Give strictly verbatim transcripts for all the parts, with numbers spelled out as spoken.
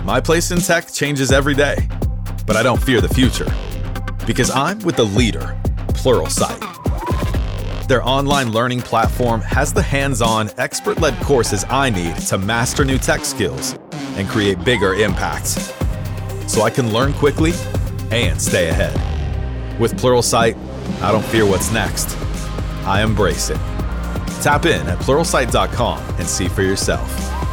My place in tech changes every day, but I don't fear the future because I'm with the leader, Pluralsight. Their online learning platform has the hands-on, expert-led courses I need to master new tech skills and create bigger impacts, so I can learn quickly and stay ahead. With Pluralsight, I don't fear what's next. I embrace it. Tap in at pluralsight dot com and see for yourself.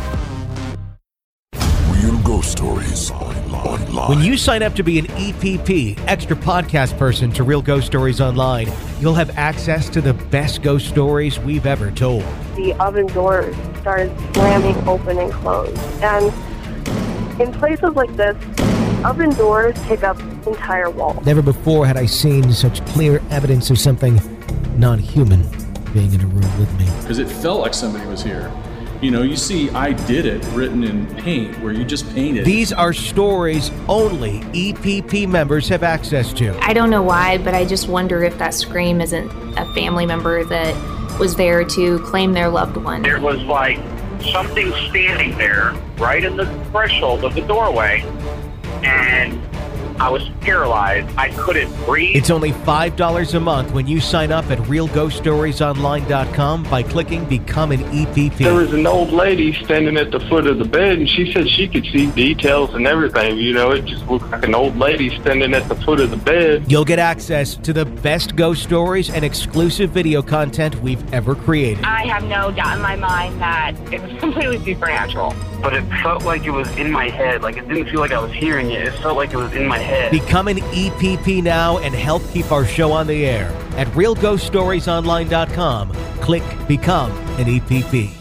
Real ghost stories online. When you sign up to be an E P P, extra podcast person to Real Ghost Stories Online, you'll have access to the best ghost stories we've ever told. The oven doors started slamming open and closed. And in places like this, oven doors take up entire walls. Never before had I seen such clear evidence of something non-human being in a room with me. Because it felt like somebody was here. You know, you see "I did it" written in paint, where you just painted. These are stories only E P P members have access to. I don't know why, but I just wonder if that scream isn't a family member that was there to claim their loved one. There was like something standing there right in the threshold of the doorway, and I was paralyzed. I couldn't breathe. It's only five dollars a month when you sign up at real ghost stories online dot com by clicking Become an E P P. There was an old lady standing at the foot of the bed, and she said she could see details and everything. You know, it just looked like an old lady standing at the foot of the bed. You'll get access to the best ghost stories and exclusive video content we've ever created. I have no doubt in my mind that it was completely supernatural. But it felt like it was in my head. Like, it didn't feel like I was hearing it. It felt like it was in my head. Become an E P P now and help keep our show on the air. At real ghost stories online dot com, click Become an E P P.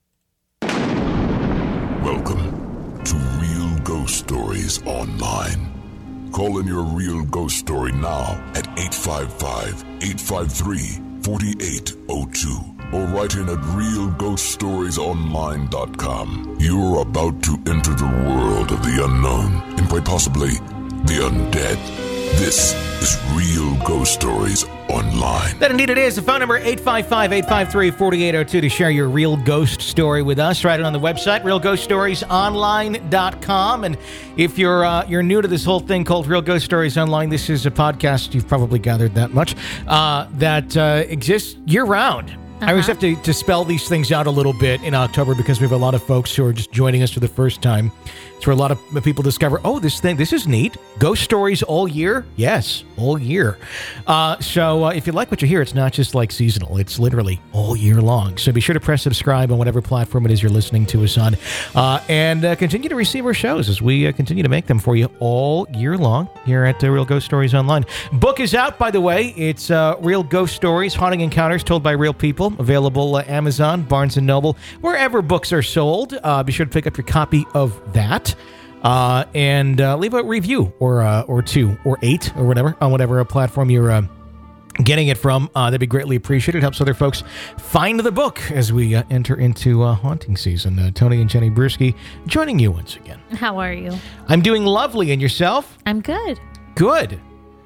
Welcome to Real Ghost Stories Online. Call in your real ghost story now at eight five five, eight five three, four eight zero two. Or write in at real ghost stories online dot com. You're about to enter the world of the unknown and quite possibly the undead. This is Real Ghost Stories Online. That indeed it is. The phone number eight five five, eight five three, four eight zero two to share your real ghost story with us. Write it on the website, real ghost stories online dot com. And if you're uh, you're new to this whole thing called Real Ghost Stories Online, this is a podcast, you've probably gathered that much, uh, that uh, exists year-round. Uh-huh. I always have to, to spell these things out a little bit in October because we have a lot of folks who are just joining us for the first time. It's where a lot of people discover, oh, this thing, this is neat. Ghost stories all year? Yes, all year. Uh, so uh, if you like what you hear, it's not just like seasonal. It's literally all year long. So be sure to press subscribe on whatever platform it is you're listening to us on. Uh, and uh, continue to receive our shows as we uh, continue to make them for you all year long here at uh, Real Ghost Stories Online. Book is out, by the way. It's uh, Real Ghost Stories, Haunting Encounters Told by Real People. Available uh, Amazon, Barnes and Noble, wherever books are sold. Uh, be sure to pick up your copy of that. Uh, and uh, leave a review or uh, or two or eight or whatever on whatever platform you're uh, getting it from. Uh, that'd be greatly appreciated. It helps other folks find the book as we uh, enter into uh, haunting season. Uh, Tony and Jenny Brewski joining you once again. How are you? I'm doing lovely. And yourself? I'm good. Good.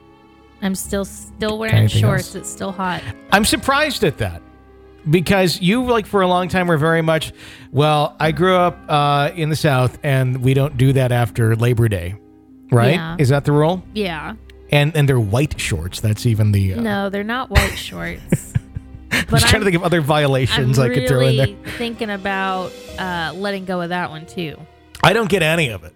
I'm still still wearing shorts. Else? It's still hot. I'm surprised at that. Because you, like, for a long time were very much, well, I grew up uh, in the South, and we don't do that after Labor Day, right? Yeah. Is that the rule? Yeah. And and they're white shorts. That's even the... Uh... No, they're not white shorts. I was trying I'm, to think of other violations I'm I could throw in there. I'm really thinking about uh, letting go of that one, too. I don't get any of it.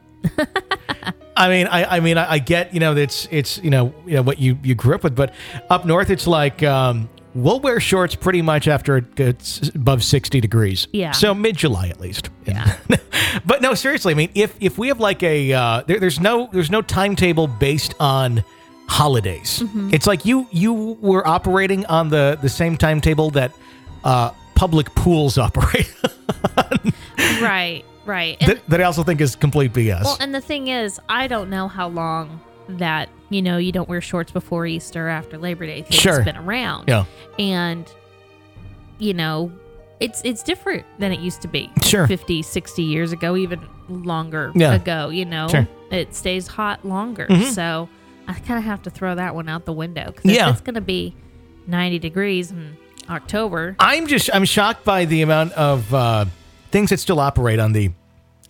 I mean, I, I mean, I, I get, you know, it's, it's you know, you know, what you, you grew up with, but up north, it's like... Um, we'll wear shorts pretty much after it gets above sixty degrees. Yeah. So mid-July at least. Yeah. But no, seriously, I mean, if if we have like a uh, there, there's no there's no timetable based on holidays. Mm-hmm. It's like you you were operating on the, the same timetable that uh, public pools operate on. Right, right. That, that I also think is complete B S. Well, and the thing is, I don't know how long that, you know, you don't wear shorts before Easter, after Labor Day thing's sure. been around. Yeah. And, you know, it's it's different than it used to be. Sure. fifty, sixty years ago, even longer yeah. ago, you know. Sure. It stays hot longer. Mm-hmm. So I kind of have to throw that one out the window. Because yeah. if it's going to be ninety degrees in October. I'm just, I'm shocked by the amount of uh, things that still operate on the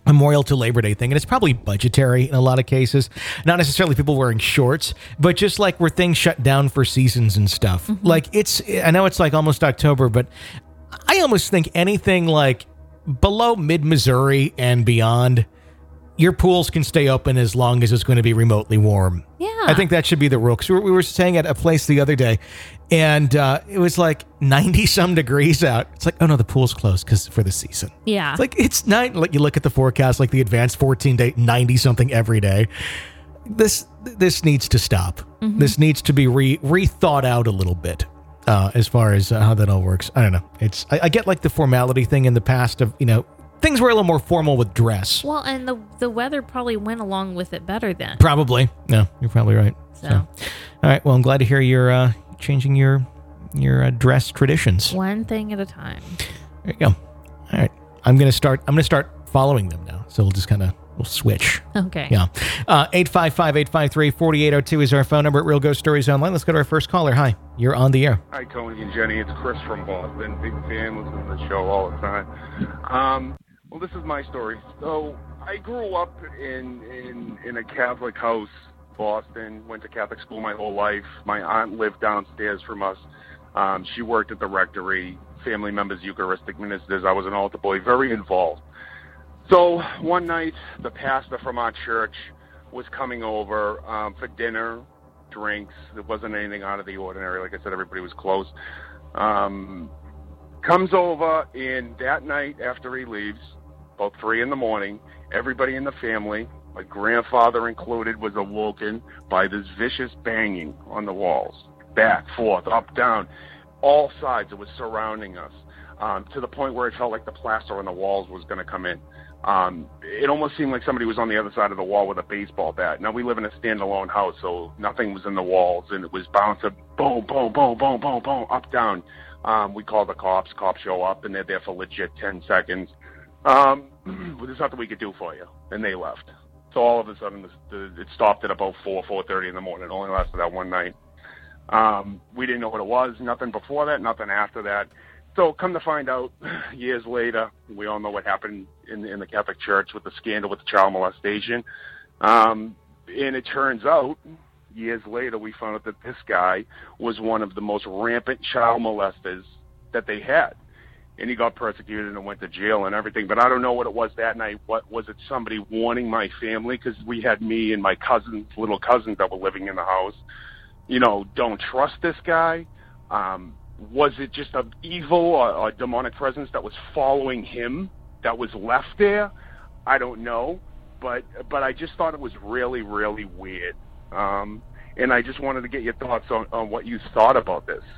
Memorial to Labor Day thing, and it's probably budgetary in a lot of cases. Not necessarily people wearing shorts, but just like where things shut down for seasons and stuff. Mm-hmm. Like it's, I know it's like almost October, but I almost think anything like below mid-Missouri and beyond, your pools can stay open as long as it's going to be remotely warm. Yeah. I think that should be the rule. Because we were staying at a place the other day, and uh, it was like ninety-some degrees out. It's like, oh, no, the pool's closed because for the season. Yeah. It's like, it's nine. Like, you look at the forecast, like the advanced fourteen-day, ninety-something every day. This this needs to stop. Mm-hmm. This needs to be re rethought out a little bit uh, as far as uh, how that all works. I don't know. It's I, I get like the formality thing in the past of, you know, things were a little more formal with dress. Well, and the the weather probably went along with it better then. Probably. No, you're probably right. So, so. All right. Well, I'm glad to hear you're uh, changing your your uh, dress traditions. One thing at a time. There you go. All right. I'm gonna start. I'm gonna start following them now. So we'll just kind of we'll switch. Okay. Yeah. Uh, eight five five, eight five three, four eight zero two is our phone number at Real Ghost Stories Online. Let's go to our first caller. Hi. You're on the air. Hi, Tony and Jenny. It's Chris from Boston. Big fan. Listen to the show all the time. Um. Well, this is my story. So I grew up in, in in a Catholic house, Boston. Went to Catholic school my whole life. My aunt lived downstairs from us. Um, she worked at the rectory. Family members, Eucharistic ministers. I was an altar boy, very involved. So one night, the pastor from our church was coming over um, for dinner, drinks. There wasn't anything out of the ordinary. Like I said, everybody was close. Um, comes over, and that night after he leaves, about three in the morning, everybody in the family, my grandfather included, was awoken by this vicious banging on the walls. Back, forth, up, down, all sides. It was surrounding us, um, to the point where it felt like the plaster on the walls was going to come in. Um, it almost seemed like somebody was on the other side of the wall with a baseball bat. Now, we live in a standalone house, so nothing was in the walls, and it was bouncing, boom, boom, boom, boom, boom, boom, up, down. Um, we call the cops. Cops show up, and they're there for legit ten seconds. Um, well, there's nothing we could do for you. And they left. So all of a sudden, the, the, it stopped at about four, four thirty in the morning. It only lasted that one night. Um, we didn't know what it was. Nothing before that, nothing after that. So come to find out, years later, we all know what happened in, in the Catholic Church with the scandal with the child molestation. Um, and it turns out, years later, we found out that this guy was one of the most rampant child molesters that they had. And he got persecuted and went to jail and everything. But I don't know what it was that night. What was it? Somebody warning my family? Because we had me and my cousins, little cousins that were living in the house. You know, don't trust this guy. Um, was it just an evil or, or demonic presence that was following him that was left there? I don't know. But but I just thought it was really, really weird. Um, and I just wanted to get your thoughts on, on what you thought about this.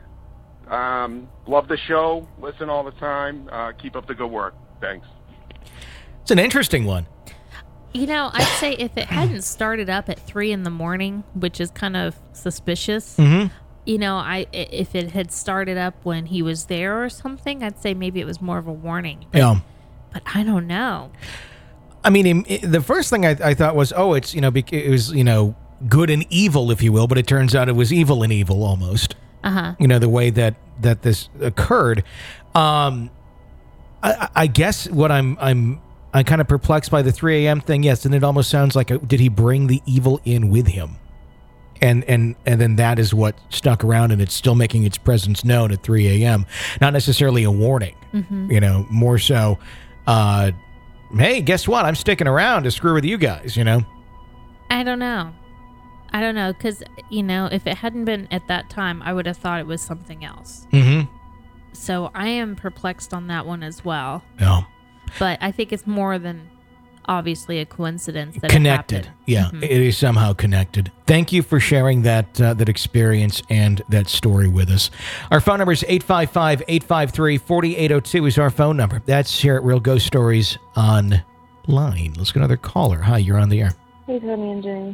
Um, love the show. Listen all the time. Uh, keep up the good work. Thanks. It's an interesting one. You know, I'd say if it hadn't started up at three in the morning, which is kind of suspicious, mm-hmm. you know, I if it had started up when he was there or something, I'd say maybe it was more of a warning. But, yeah. But I don't know. I mean, it, the first thing I, I thought was, oh, it's, you know, it was, you know, good and evil, if you will, but it turns out it was evil and evil almost. Uh-huh. You know, the way that, that this occurred. Um, I, I guess what I'm I'm I'm kind of perplexed by the three a.m. thing. Yes, and it almost sounds like a, did he bring the evil in with him? And and and then that is what stuck around, and it's still making its presence known at three a.m. Not necessarily a warning, mm-hmm. you know, more so, uh, hey, guess what? I'm sticking around to screw with you guys, you know? I don't know. I don't know, because, you know, if it hadn't been at that time, I would have thought it was something else. Mm-hmm. So I am perplexed on that one as well. Yeah. But I think it's more than obviously a coincidence that connected. It happened. Yeah, mm-hmm. It is somehow connected. Thank you for sharing that uh, that experience and that story with us. Our phone number is eight five five, eight five three, four eight zero two is our phone number. That's here at Real Ghost Stories Online. Let's get another caller. Hi, you're on the air. Hey, Tony and Jenny.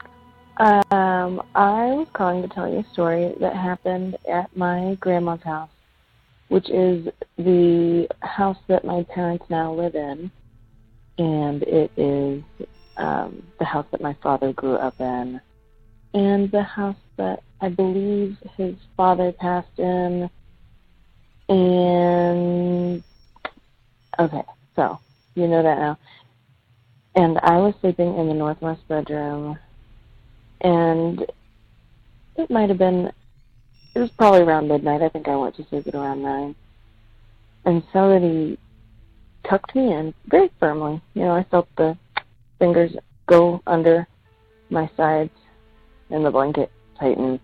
Um, I was calling to tell you a story that happened at my grandma's house, which is the house that my parents now live in, and it is um, the house that my father grew up in, and the house that I believe his father passed in, and, okay, so, you know that now. and I was sleeping in the northwest bedroom, and it might have been, it was probably around midnight. I think I went to sleep at around nine. And somebody tucked me in very firmly. You know, I felt the fingers go under my sides and the blanket tighten.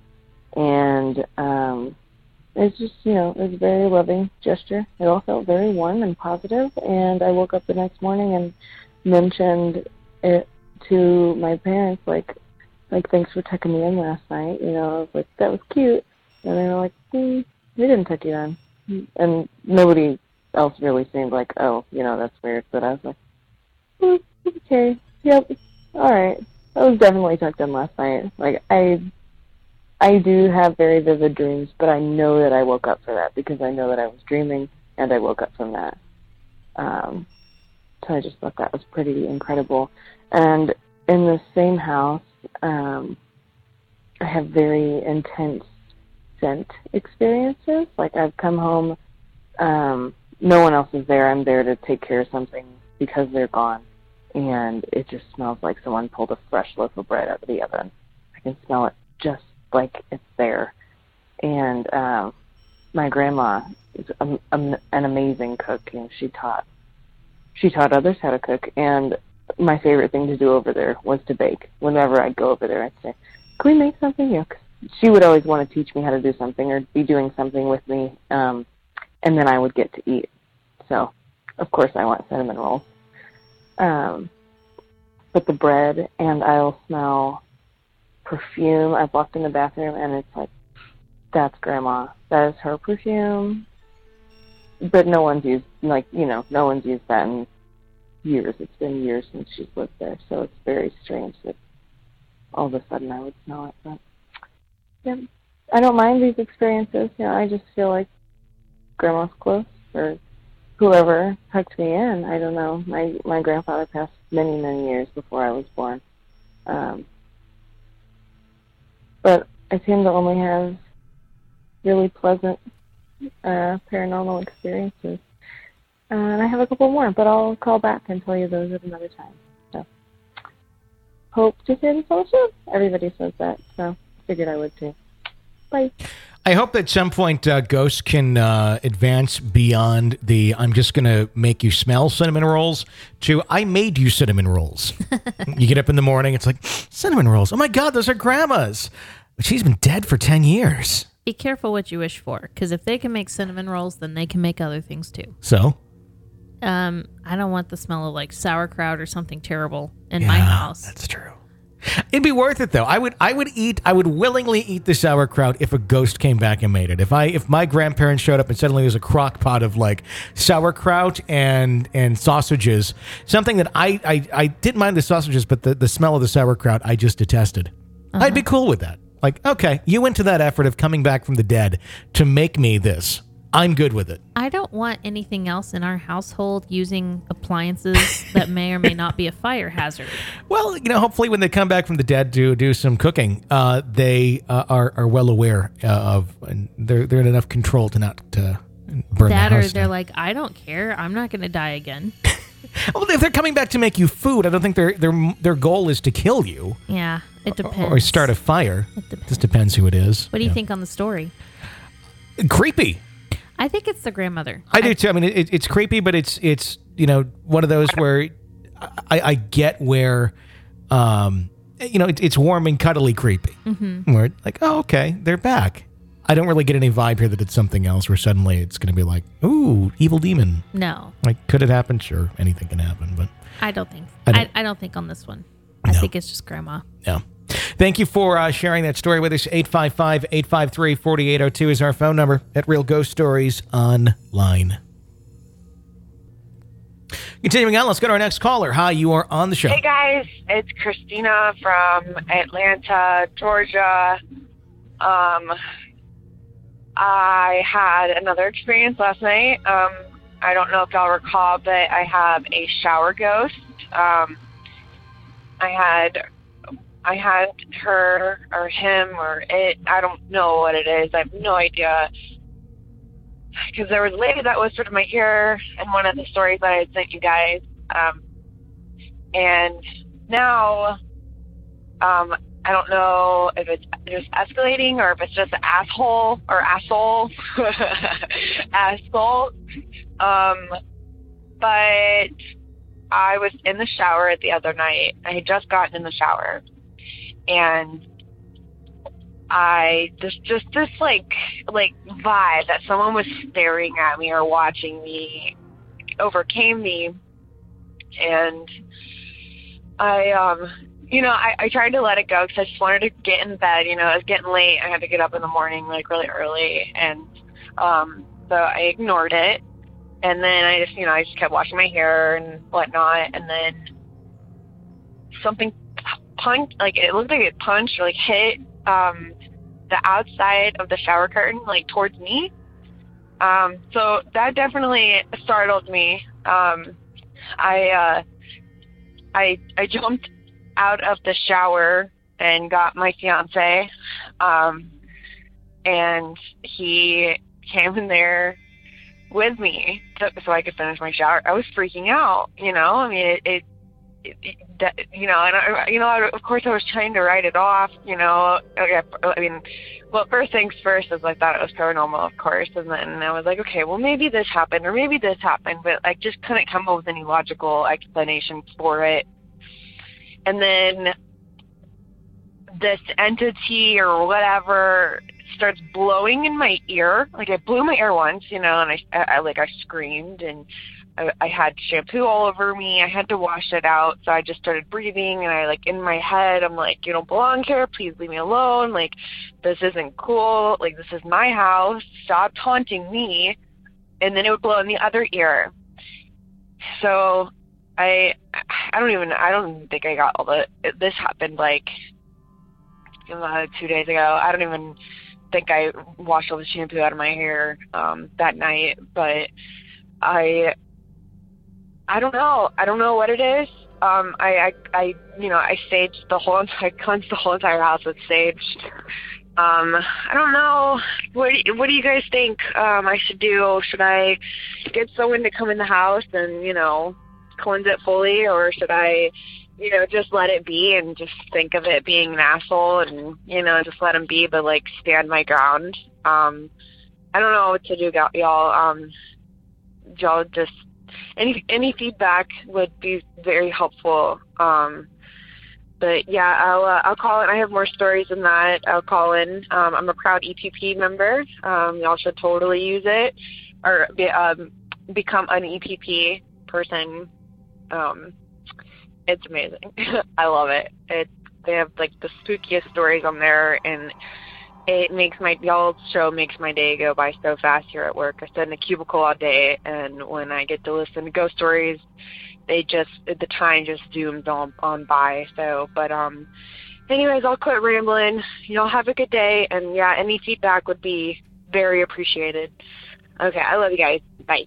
And um, it's just, you know, it was a very loving gesture. It all felt very warm and positive. And I woke up the next morning and mentioned it to my parents, like, like, thanks for tucking me in last night. You know, I was like, that was cute. And they were like, mm, we didn't tuck you in. And nobody else really seemed like, oh, you know, that's weird. But I was like, mm, okay, yep, all right. I was definitely tucked in last night. Like, I I do have very vivid dreams, but I know that I woke up for that because I know that I was dreaming, and I woke up from that. Um, so I just thought that was pretty incredible. And in the same house, um, I have very intense scent experiences. Like, I've come home, um, no one else is there. I'm there to take care of something because they're gone. And it just smells like someone pulled a fresh loaf of bread out of the oven. I can smell it just like it's there. And um, my grandma is a, a, an amazing cook. You know, she taught she taught others how to cook. And my favorite thing to do over there was to bake. Whenever I'd go over there, I'd say, "Can we make something?" You know, 'cause she would always want to teach me how to do something or be doing something with me, um, and then I would get to eat. So, of course, I want cinnamon rolls. Um, but the bread, and I'll smell perfume. I've walked in the bathroom, and it's like, that's Grandma. That is her perfume. But no one's used, like, you know, no one's used that in years. It's been years since she's lived there, so it's very strange that all of a sudden I would smell it. But yeah, I don't mind these experiences. You know, I just feel like Grandma's close, or whoever tucked me in. I don't know. My my grandfather passed many, many years before I was born. Um, but I seem to only have really pleasant uh, paranormal experiences. Uh, and I have a couple more, but I'll call back and tell you those at another time. So, hope to hear this all soon. Everybody says that, so figured I would too. Bye. I hope at some point uh, ghosts can uh, advance beyond the I'm just going to make you smell cinnamon rolls to I made you cinnamon rolls. You get up in the morning, it's like, cinnamon rolls. Oh my God, those are Grandma's. But she's been dead for ten years. Be careful what you wish for, because if they can make cinnamon rolls, then they can make other things too. So? Um, I don't want the smell of like sauerkraut or something terrible in yeah, my house. That's true. It'd be worth it though. I would, I would eat, I would willingly eat the sauerkraut if a ghost came back and made it. If I, if my grandparents showed up and suddenly there's a crock pot of like sauerkraut and and sausages, something that I, I, I didn't mind the sausages, but the, the smell of the sauerkraut I just detested. Uh-huh. I'd be cool with that. Like, okay, you went to that effort of coming back from the dead to make me this. I'm good with it. I don't want anything else in our household using appliances that may or may not be a fire hazard. Well, you know, hopefully when they come back from the dead to do some cooking, uh, they uh, are are well aware uh, of, and they're they're in enough control to not to burn that the or house they're down. like, I don't care. I'm not going to die again. Well, if they're coming back to make you food, I don't think their their their goal is to kill you. Yeah, it depends. Or start a fire. It depends. Just depends who it is. What do you yeah. think on the story? Creepy. I think it's the grandmother. I, I do too. I mean, it, it's creepy, but it's it's you know one of those where I, I get where, um, you know, it, it's warm and cuddly creepy. Mm-hmm. Where like, oh, okay, they're back. I don't really get any vibe here that it's something else. Where suddenly it's going to be like, ooh, evil demon. No. Like, could it happen? Sure, anything can happen, but I don't think. I I don't, I, I don't think on this one. I no. think it's just Grandma. No. Thank you for uh, sharing that story with us. eight five five, eight five three, four eight zero two is our phone number at Real Ghost Stories Online. Continuing on, let's go to our next caller. Hi, you are on the show. Hey, guys. It's Christina from Atlanta, Georgia. Um, I had another experience last night. Um, I don't know if y'all recall, but I have a shower ghost. Um, I had... I had her or him or it, I don't know what it is. I have no idea. Because there was a lady that whispered in my ear in one of the stories that I had sent you guys. Um, And now, um, I don't know if it's just escalating or if it's just an asshole or asshole, asshole. Um, but I was in the shower the other night. I had just gotten in the shower, and I just just this like like vibe that someone was staring at me or watching me overcame me, and I um you know I, I tried to let it go because I just wanted to get in bed. You know, it was getting late. I had to get up in the morning like really early, and um so I ignored it, and then I just you know I just kept washing my hair and whatnot, and then something punched, like it looked like it punched or like hit um the outside of the shower curtain, like towards me. Um, so that definitely startled me. Um, I, uh, I, I jumped out of the shower and got my fiance, um, and he came in there with me so, so I could finish my shower. I was freaking out, you know, I mean, it, it It, it, that, you know, and I, you know, I, of course I was trying to write it off, you know, I mean, well, first things first is I thought it was paranormal, of course, and then I was like, okay, well, maybe this happened, or maybe this happened, but I just couldn't come up with any logical explanations for it. And then this entity or whatever starts blowing in my ear, like it blew my ear once, you know, and I, I, I like, I screamed, and I, I had shampoo all over me. I had to wash it out. So I just started breathing, and I like in my head, I'm like, you don't belong here. Please leave me alone. Like, this isn't cool. Like, this is my house. Stop taunting me. And then it would blow in the other ear. So I, I don't even, I don't even think I got all the, this happened like uh, two days ago. I don't even think I washed all the shampoo out of my hair um, that night, but I, I don't know. I don't know what it is. Um, I, I, I, you know, I staged the whole entire, cleansed the whole entire house with sage. Um, I don't know. What, what do you guys think um, I should do? Should I get someone to come in the house and, you know, cleanse it fully, or should I, you know, just let it be and just think of it being an asshole and, you know, just let him be, but like stand my ground? Um, I don't know what to do, y'all. Um, y'all just. Any any feedback would be very helpful. Um, but yeah, I'll uh, I'll call in. I have more stories than that. I'll call in. Um, I'm a proud E P P member. Um, y'all should totally use it, or be, um, become an E P P person. Um, it's amazing. I love it. It they have like the spookiest stories on there, and it makes my, y'all's show makes my day go by so fast here at work. I sit in a cubicle all day, and when I get to listen to ghost stories, they just, the time just zooms on, on by. So, but, um, anyways, I'll quit rambling. Y'all have a good day, and yeah, any feedback would be very appreciated. Okay, I love you guys. Bye.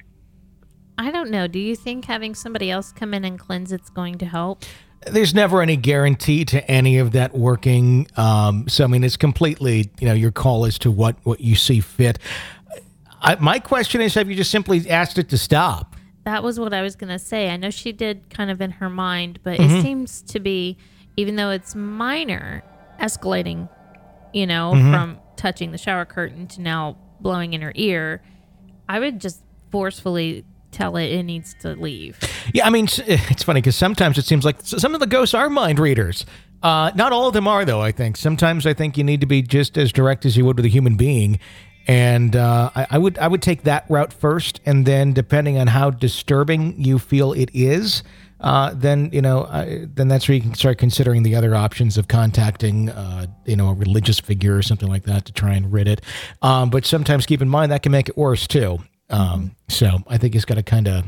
I don't know. Do you think having somebody else come in and cleanse it's going to help? There's never any guarantee to any of that working. Um, so, I mean, it's completely, you know, your call as to what, what you see fit. I, my question is, have you just simply asked it to stop? That was what I was going to say. I know she did kind of in her mind, but Mm-hmm. it seems to be, even though it's minor, escalating, you know, Mm-hmm. from touching the shower curtain to now blowing in her ear. I would just forcefully tell it it needs to leave. Yeah, I mean, it's funny because sometimes it seems like some of the ghosts are mind readers. Uh, not all of them are, though, I think. Sometimes I think you need to be just as direct as you would with a human being. And uh, I, I would I would take that route first, and then depending on how disturbing you feel it is, uh, then you know uh, then that's where you can start considering the other options of contacting uh, you know a religious figure or something like that to try and rid it. Um, but sometimes keep in mind that can make it worse too. Um, so I think you just got to kind of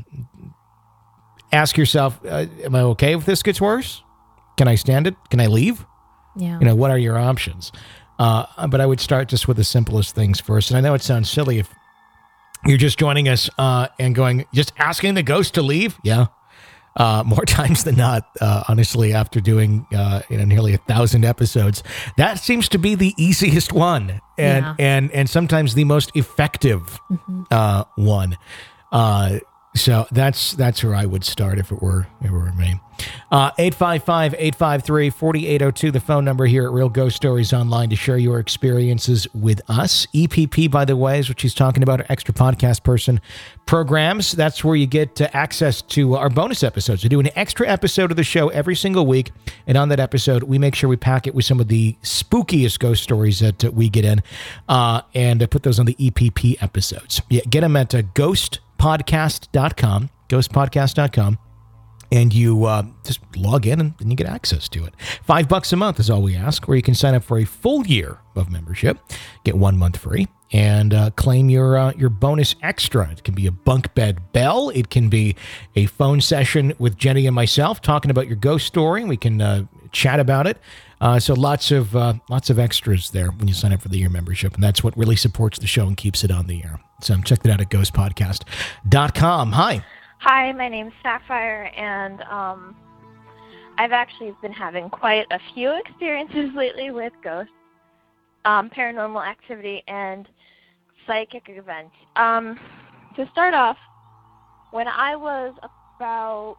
ask yourself, uh, am I okay if this gets worse? Can I stand it? Can I leave? Yeah. You know, what are your options? Uh, but I would start just with the simplest things first. And I know it sounds silly if you're just joining us uh, and going, just asking the ghost to leave. Yeah. Uh, more times than not, uh, honestly, after doing uh, you know nearly a thousand episodes, that seems to be the easiest one, and Yeah. and and sometimes the most effective Mm-hmm. uh, one. Uh, so that's that's where I would start if it were if it were me. Uh, eight five five, eight five three, four eight zero two, the phone number here at Real Ghost Stories Online to share your experiences with us. E P P, by the way, is what she's talking about, our extra podcast person programs. That's where you get uh, access to our bonus episodes. We do an extra episode of the show every single week, and on that episode, we make sure we pack it with some of the spookiest ghost stories that uh, we get in, uh, and uh, put those on the E P P episodes. Yeah, get them at uh, ghost podcast dot com, ghost podcast dot com. And you uh, just log in and, and you get access to it. Five bucks a month is all we ask, or you can sign up for a full year of membership, get one month free, and uh, claim your uh, your bonus extra. It can be a bunk bed bell. It can be a phone session with Jenny and myself talking about your ghost story. We can uh, chat about it. Uh, so lots of uh, lots of extras there when you sign up for the year membership, and that's what really supports the show and keeps it on the air. So check that out at ghost podcast dot com. Hi. Hi, my name's Sapphire, and um, I've actually been having quite a few experiences lately with ghosts, um, paranormal activity, and psychic events. Um, to start off, when I was about,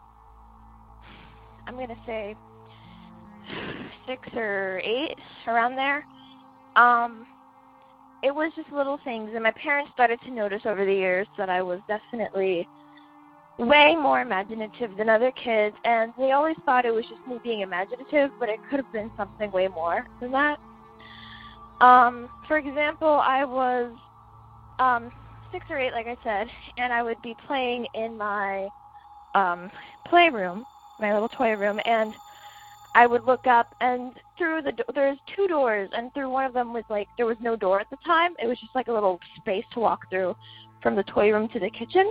I'm going to say six or eight, around there, um, it was just little things, and my parents started to notice over the years that I was definitely way more imaginative than other kids, and they always thought it was just me being imaginative, but it could have been something way more than that. Um, for example, I was um, six or eight, like I said, and I would be playing in my um, playroom, my little toy room, and I would look up, and through the do- there's two doors, and through one of them was like there was no door at the time. It was just like a little space to walk through from the toy room to the kitchen.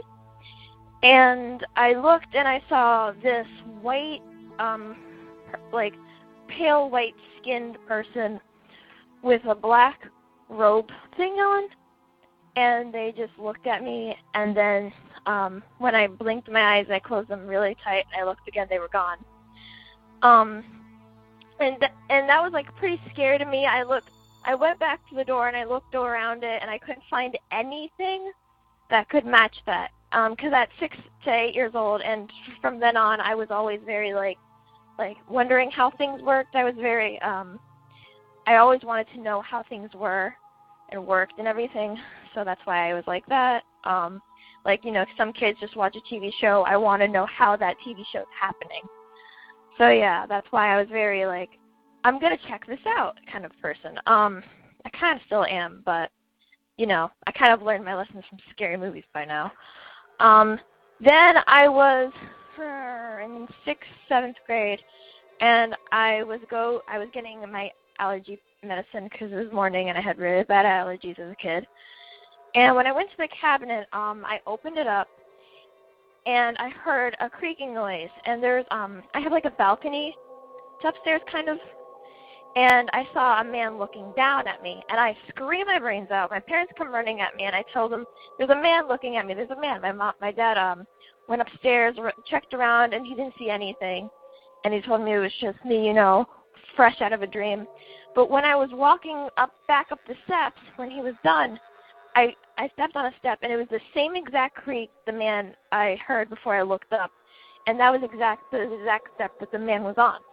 And I looked and I saw this white, um, like pale white-skinned person with a black robe thing on, and they just looked at me. And then um, when I blinked my eyes, I closed them really tight. I looked again; they were gone. Um, and th- and that was like pretty scary to me. I looked, I went back to the door and I looked around it, and I couldn't find anything that could match that. Um, 'cause at six to eight years old, and from then on, I was always very like, like wondering how things worked. I was very, um, I always wanted to know how things were and worked and everything. So that's why I was like that. Um, like, you know, some kids just watch a T V show. I want to know how that T V show is happening. So yeah, that's why I was very like, I'm gonna check this out kind of person. Um, I kind of still am, but you know, I kind of learned my lessons from scary movies by now. Um, then I was uh, in sixth, seventh grade, and I was go. I was getting my allergy medicine because it was morning, and I had really bad allergies as a kid. And when I went to the cabinet, um, I opened it up, and I heard a creaking noise. And there's um, I have like a balcony, it's upstairs kind of. And I saw a man looking down at me, and I screamed my brains out. My parents come running at me, and I told them, there's a man looking at me. There's a man. My mom, my dad um, went upstairs, checked around, and he didn't see anything. And he told me it was just me, you know, fresh out of a dream. But when I was walking up, back up the steps, when he was done, I, I stepped on a step, and it was the same exact creak the man I heard before I looked up. And that was exact the exact step that the man was on.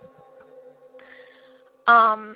Um,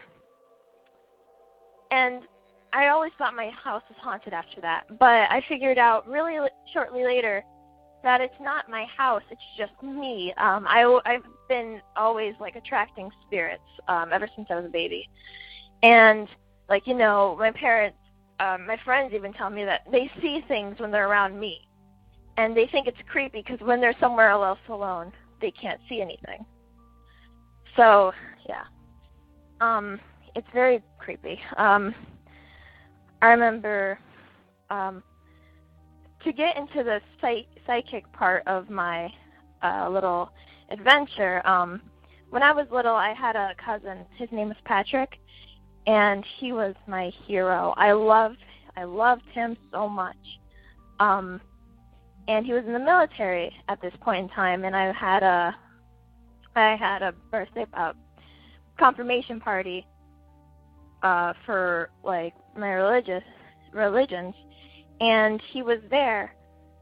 and I always thought my house was haunted after that, but I figured out really li- shortly later that it's not my house, it's just me. Um, I, I've been always, like, attracting spirits um, ever since I was a baby. And, like, you know, my parents, um, my friends even tell me that they see things when they're around me, and they think it's creepy because when they're somewhere else alone, they can't see anything. So, yeah. Um, it's very creepy. Um, I remember, um, to get into the psych- psychic part of my, uh, little adventure, um, when I was little, I had a cousin. His name was Patrick, and he was my hero. I loved, I loved him so much. Um, and he was in the military at this point in time, and I had a, I had a birthday, uh, confirmation party uh, for like my religious religions, and he was there.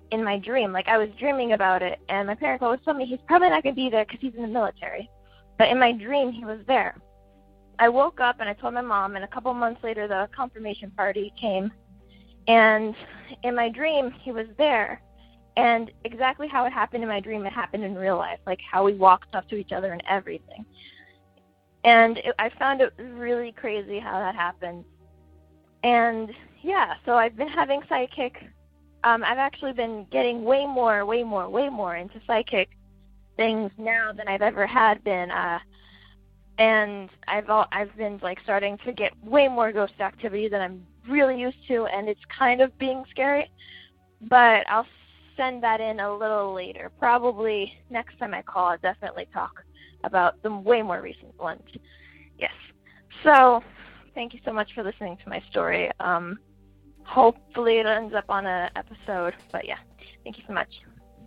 in my dream. Like, I was dreaming about it, and my parents always told me he's probably not going to be there because he's in the military. But in my dream, he was there. I woke up, and I told my mom, and a couple months later, the confirmation party came. And in my dream, he was there. And exactly how it happened in my dream, it happened in real life, like how we walked up to each other and everything. And it, I found it really crazy how that happened. And, yeah, so I've been having psychic. Um, I've actually been getting way more, way more, way more into psychic things now than I've ever had been. Uh, and I've all, I've been, like, starting to get way more ghost activity than I'm really used to, and it's kind of being scary. But I'll send that in a little later. Probably next time I call, I'll definitely talk about the way more recent ones. Yes. So thank you so much for listening to my story. Um, hopefully it ends up on an episode. But yeah, thank you so much.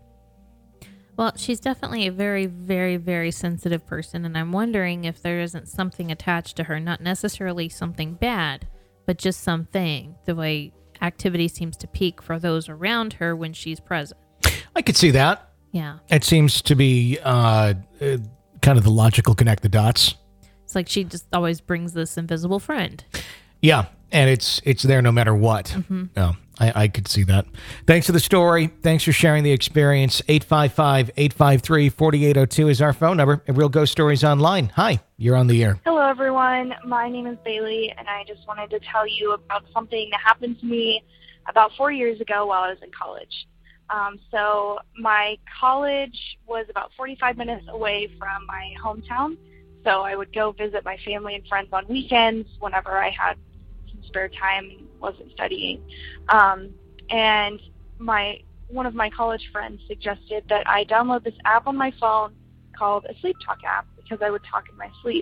Well, she's definitely a very, very, very sensitive person, and I'm wondering if there isn't something attached to her, not necessarily something bad, but just something, the way activity seems to peak for those around her when she's present. I could see that. Yeah. It seems to be uh, uh, kind of the logical connect the dots. It's like she just always brings this invisible friend. Yeah, and it's it's there no matter what. Mm-hmm. Yeah, I, I could see that. Thanks for the story. Thanks for sharing the experience. eight five five, eight five three, four eight zero two is our phone number at Real Ghost Stories Online. Hi, you're on the air. Hello, everyone. My name is Bailey, and I just wanted to tell you about something that happened to me about four years ago while I was in college. Um, so my college was about forty-five minutes away from my hometown, so I would go visit my family and friends on weekends whenever I had some spare time and wasn't studying. Um, and my one of my college friends suggested that I download this app on my phone called a sleep talk app because I would talk in my sleep.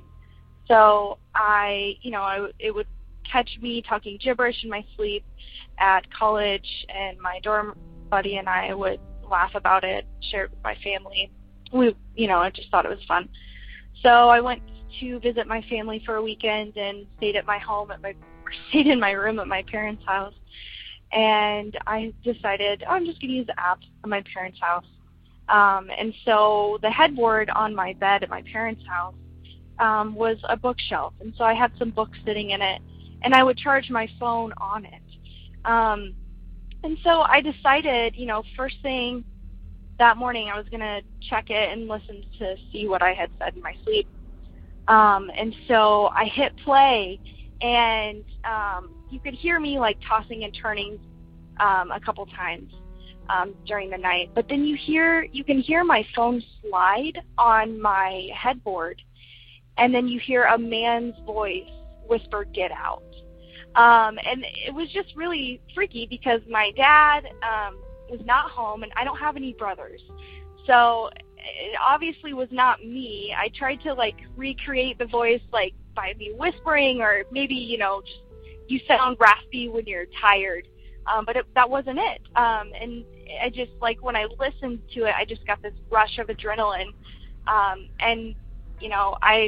So I, you know, I, it would catch me talking gibberish in my sleep at college, and my dorm buddy and I would laugh about it, share it with my family. We, you know, I just thought it was fun. So I went to visit my family for a weekend and stayed at my home at my, or stayed in my room at my parents' house. And I decided, oh, I'm just going to use the app at my parents' house. Um, and so the headboard on my bed at my parents' house um, was a bookshelf. And so I had some books sitting in it, and I would charge my phone on it. Um, and so I decided, you know, first thing that morning I was going to check it and listen to see what I had said in my sleep. Um, and so I hit play, and um, you could hear me, like, tossing and turning um, a couple times um, during the night. But then you hear, you can hear my phone slide on my headboard, and then you hear a man's voice whisper, "Get out." Um, and it was just really freaky because my dad um, was not home, and I don't have any brothers. So it obviously was not me. I tried to, like, recreate the voice, like, by me whispering, or maybe, you know, just you sound raspy when you're tired. Um, but it, that wasn't it. Um, and I just, like, when I listened to it, I just got this rush of adrenaline. Um, and, you know, I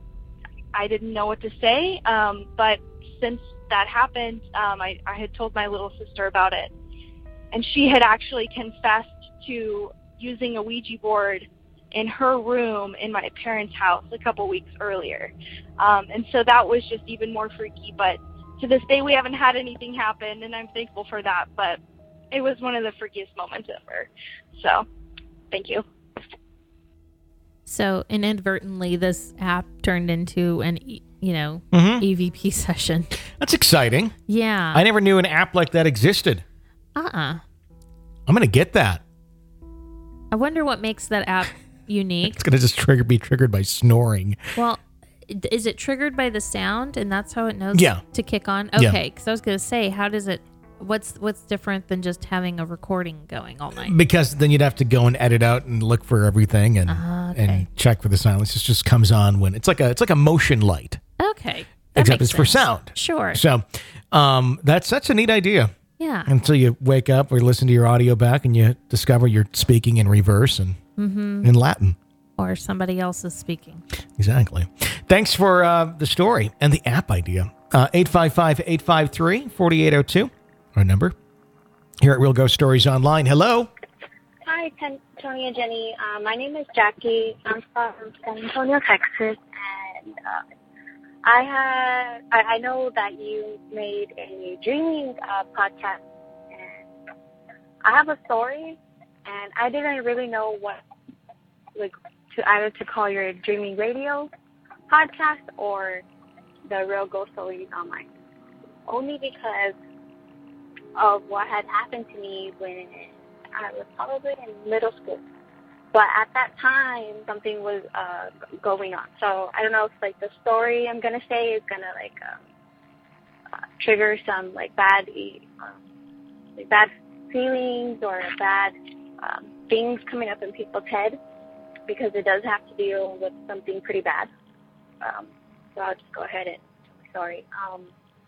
I didn't know what to say. Um, but since that happened, um, I, I had told my little sister about it. And she had actually confessed to using a Ouija board in her room in my parents' house a couple weeks earlier. Um, and so that was just even more freaky. But to this day, we haven't had anything happen, and I'm thankful for that. But it was one of the freakiest moments ever. So, thank you. So, inadvertently, this app turned into an, you know, Mhm. E V P session. That's exciting. Yeah. I never knew an app like that existed. Uh-uh. I'm going to get that. I wonder what makes that app unique. It's going to just trigger be triggered by snoring. Well, i- is it triggered by the sound, and that's how it knows Yeah. to kick on? Yeah. Okay, because I was going to say, how does it, what's what's different than just having a recording going all night? Because then you'd have to go and edit out and look for everything and Ah, okay. and check for the silence. It just comes on when it's like a it's like a motion light. Okay. That Except makes it's for sense. sound. Sure. So um, that's that's a neat idea. Yeah. Until you wake up or listen to your audio back and you discover you're speaking in reverse and Mhm. in Latin. Or somebody else is speaking. Exactly. Thanks for uh, the story and the app idea. Uh, eight five five, eight five three, four eight zero two, our number. here at Real Ghost Stories Online. Hello. Hi, Ken, Tony and Jenny. Uh, my name is Jackie. I'm from San Antonio, Texas, and uh, I had I, I know that you made a dreaming uh, podcast, and I have a story, and I didn't really know what like to either to call your dreaming radio podcast or the Real Ghost Stories Online, only because of what had happened to me when I was probably in middle school. But at that time, something was uh, going on. So I don't know if like the story I'm gonna say is gonna like um, uh, trigger some like bad, um, like bad feelings or bad um, things coming up in people's head, because it does have to deal with something pretty bad. Um, so I'll just go ahead and sorry. Um,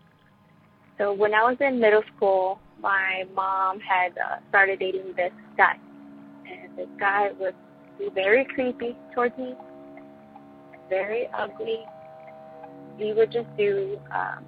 so when I was in middle school, my mom had uh, started dating this guy. And this guy was very creepy towards me, very ugly. He would just do, um,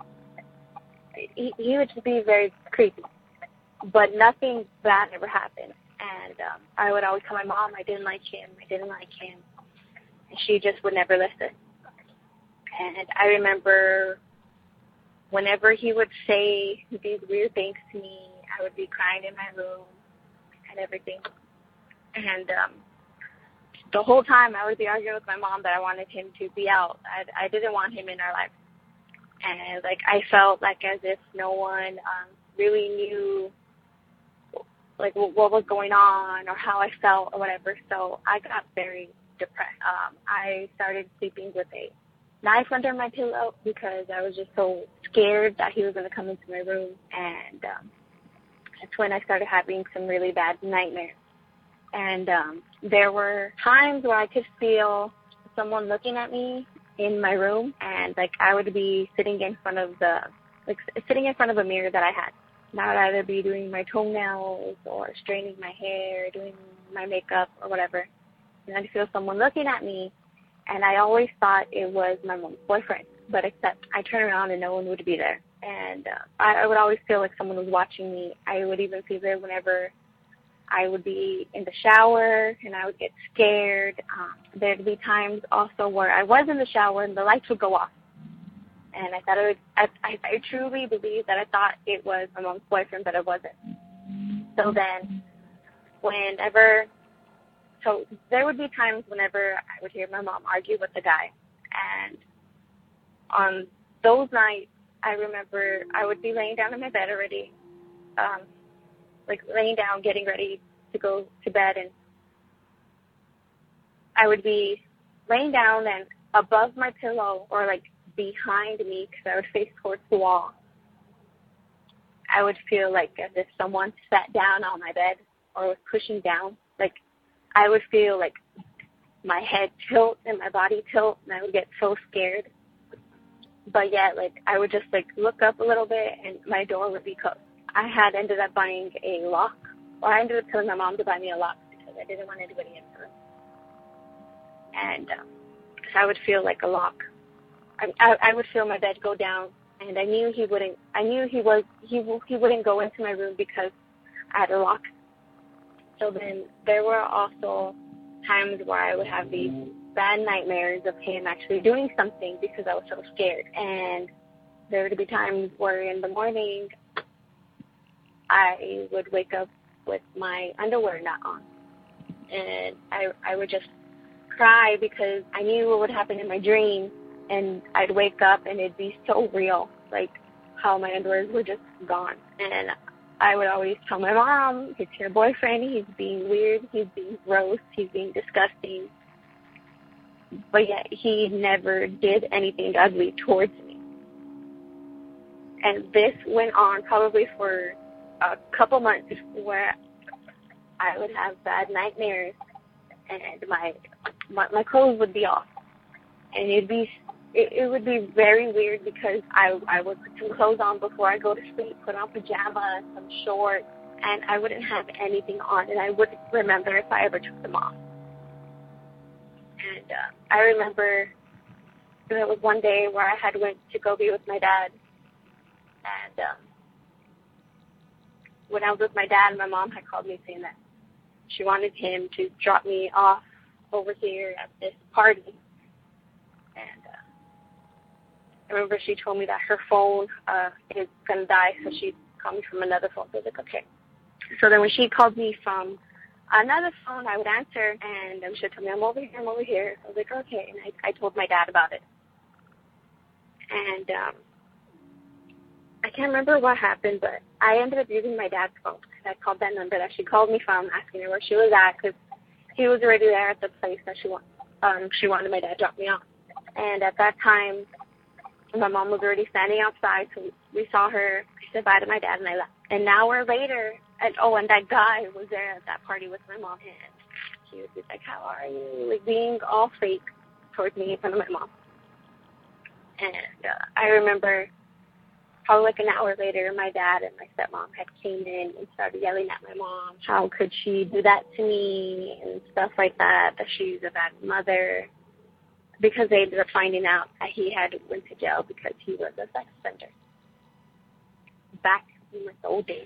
he, he would just be very creepy. But nothing bad ever happened. And um, I would always tell my mom I didn't like him, I didn't like him. And she just would never listen. And I remember whenever he would say these weird things to me, I would be crying in my room and everything. And um, the whole time I would be arguing with my mom that I wanted him to be out. I, I didn't want him in our life. And like I felt like as if no one um, really knew like w- what was going on or how I felt or whatever. So I got very depressed. Um, I started sleeping with a knife under my pillow because I was just so scared that he was going to come into my room. And um, that's when I started having some really bad nightmares. And um, there were times where I could feel someone looking at me in my room, and like I would be sitting in front of the, like sitting in front of a mirror that I had. And I would either be doing my toenails or straightening my hair, doing my makeup or whatever. And I'd feel someone looking at me, and I always thought it was my mom's boyfriend. But except I turn around and no one would be there. And uh, I, I would always feel like someone was watching me. I would even feel it whenever I would be in the shower and I would get scared. Um, there'd be times also where I was in the shower and the lights would go off. And I thought it would, I, I, I truly believe that I thought it was my mom's boyfriend, but it wasn't. So then whenever, so there would be times whenever I would hear my mom argue with the guy. And on those nights, I remember I would be laying down in my bed already, um, like laying down, getting ready to go to bed, and I would be laying down, and above my pillow or like behind me, because I would face towards the wall, I would feel like as if someone sat down on my bed or was pushing down. Like I would feel like my head tilt and my body tilt, and I would get so scared. But yet, like, I would just, like, look up a little bit, and my door would be closed. I had ended up buying a lock. Or I ended up telling my mom to buy me a lock because I didn't want anybody in the room. And um, I would feel like a lock. I, I, I would feel my bed go down, and I knew he wouldn't. I knew he was he he wouldn't go into my room because I had a lock. So then there were also times where I would have these bad nightmares of him actually doing something because I was so scared. And there would be times where in the morning I would wake up with my underwear not on. And I I would just cry because I knew what would happen in my dream, and I'd wake up and it'd be so real, like how my underwear were just gone. And I would always tell my mom, it's your boyfriend, he's being weird, he's being gross, he's being disgusting. But yet he never did anything ugly towards me. And this went on probably for a couple months where I would have bad nightmares and my my, my clothes would be off. And it'd be it, it would be very weird because I I would put some clothes on before I go to sleep, put on pajamas, some shorts, and I wouldn't have anything on, and I wouldn't remember if I ever took them off. And uh, I remember there was one day where I had went to go be with my dad, and um, when I was with my dad, my mom had called me saying that she wanted him to drop me off over here at this party. And uh, I remember she told me that her phone uh, is going to die, so she'd call me from another phone. So I was like, okay. So then when she called me from another phone, I would answer, and um, she'd tell me, I'm over here, I'm over here. So I was like, okay. And I, I told my dad about it. And um, I can't remember what happened, but I ended up using my dad's phone. I called that number that she called me from, asking her where she was at, because he was already there at the place that she, want, um, she wanted my dad to drop me off. And at that time, my mom was already standing outside, so we saw her. I said bye to my dad, and I left. An hour later, and oh, and that guy was there at that party with my mom, and he was just like, how are you? Like, being all fake towards me in front of my mom. And uh, I remember probably like an hour later, my dad and my stepmom had came in and started yelling at my mom. How could she do that to me and stuff like that, that she's a bad mother. Because they ended up finding out that he had went to jail because he was a sex offender back in the old days.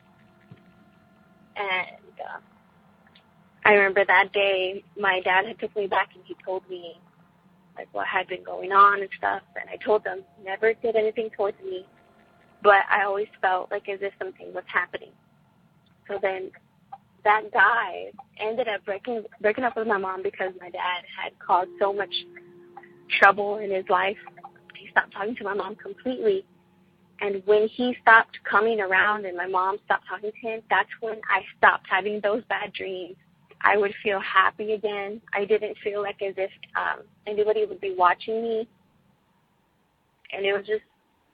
And uh, I remember that day, my dad had took me back and he told me like what had been going on and stuff. And I told them never did anything towards me, but I always felt like as if something was happening. So then that guy ended up breaking breaking up with my mom because my dad had caused so much trouble in his life. He stopped talking to my mom completely. And when he stopped coming around and my mom stopped talking to him, that's when I stopped having those bad dreams. I would feel happy again. I didn't feel like as if um, anybody would be watching me. And it was just,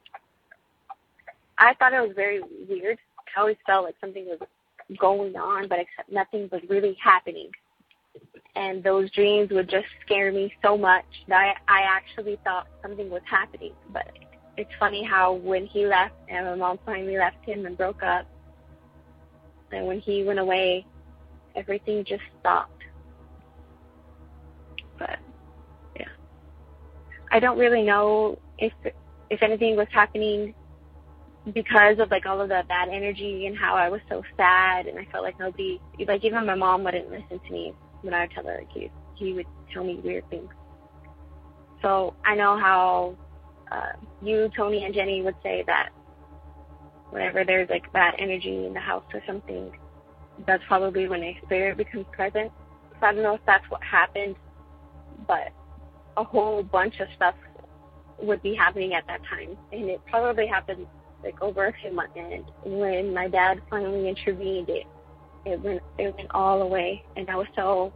I thought it was very weird. I always felt like something was going on, but except nothing was really happening. And those dreams would just scare me so much that I, I actually thought something was happening. But it's funny how when he left and my mom finally left him and broke up, and when he went away, everything just stopped. But yeah, I don't really know if if anything was happening because of like all of the bad energy and how I was so sad, and I felt like nobody, like even my mom wouldn't listen to me when I would tell her, like he, he would tell me weird things. So I know how uh, you, Tony, and Jenny would say that whenever there's like bad energy in the house or something, that's probably when a spirit becomes present. So I don't know if that's what happened, but a whole bunch of stuff would be happening at that time. And it probably happened like over a few months. And when my dad finally intervened, it it went it went all away, and I was so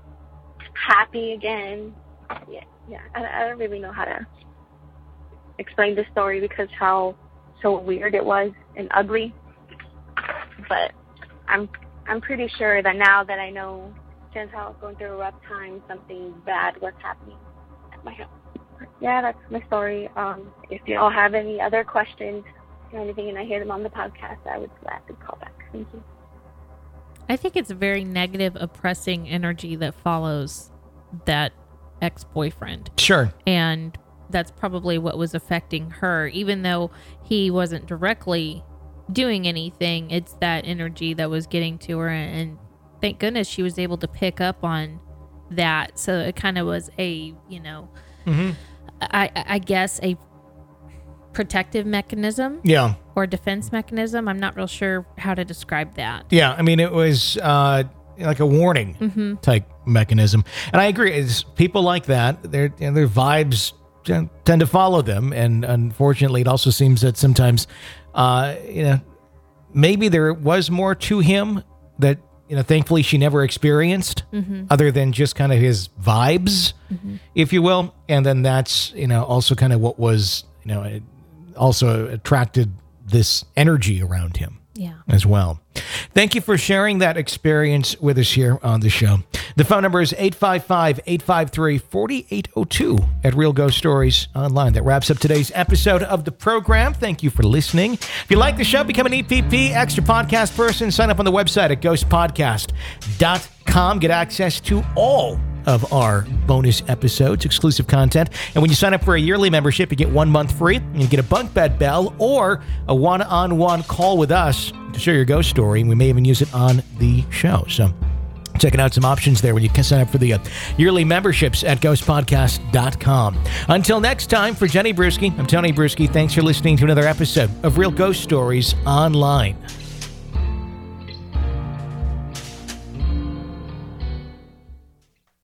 happy again. Yeah, yeah. I, I don't really know how to explain this story because how so weird it was and ugly. But I'm I'm pretty sure that now that I know since I was going through a rough time, something bad was happening at my house. Yeah, that's my story. Um, if you all have any other questions or anything and I hear them on the podcast, I would gladly call back. Thank you. I think it's a very negative, oppressing energy that follows that ex-boyfriend. Sure. And that's probably what was affecting her. Even though he wasn't directly doing anything, it's that energy that was getting to her. And thank goodness she was able to pick up on that. So it kind of was a, you know, mm-hmm. I, I guess a protective mechanism. Yeah. Or defense mechanism. I'm not real sure how to describe that. Yeah. I mean, it was uh, like a warning mm-hmm. type mechanism. And I agree. It's people like that, their, you know, their vibes tend to follow them. And unfortunately, it also seems that sometimes, uh, you know, maybe there was more to him that, you know, thankfully she never experienced mm-hmm. other than just kind of his vibes, mm-hmm. if you will. And then that's, you know, also kind of what was, you know, it also attracted this energy around him. Yeah. As well. Thank you for sharing that experience with us here on the show. The phone number is eight five five, eight five three, four eight zero two at Real Ghost Stories Online. That wraps up today's episode of the program. Thank you for listening. If you like the show, become an E P P, extra podcast person. Sign up on the website at ghost podcast dot com. Get access to all of our bonus episodes, exclusive content. And when you sign up for a yearly membership, you get one month free. And you get a bunk bed bell or a one-on-one call with us to share your ghost story. And we may even use it on the show. So checking out some options there when you can sign up for the uh, yearly memberships at ghost podcast dot com. Until next time, for Jenny Bruschi, I'm Tony Bruschi. Thanks for listening to another episode of Real Ghost Stories Online.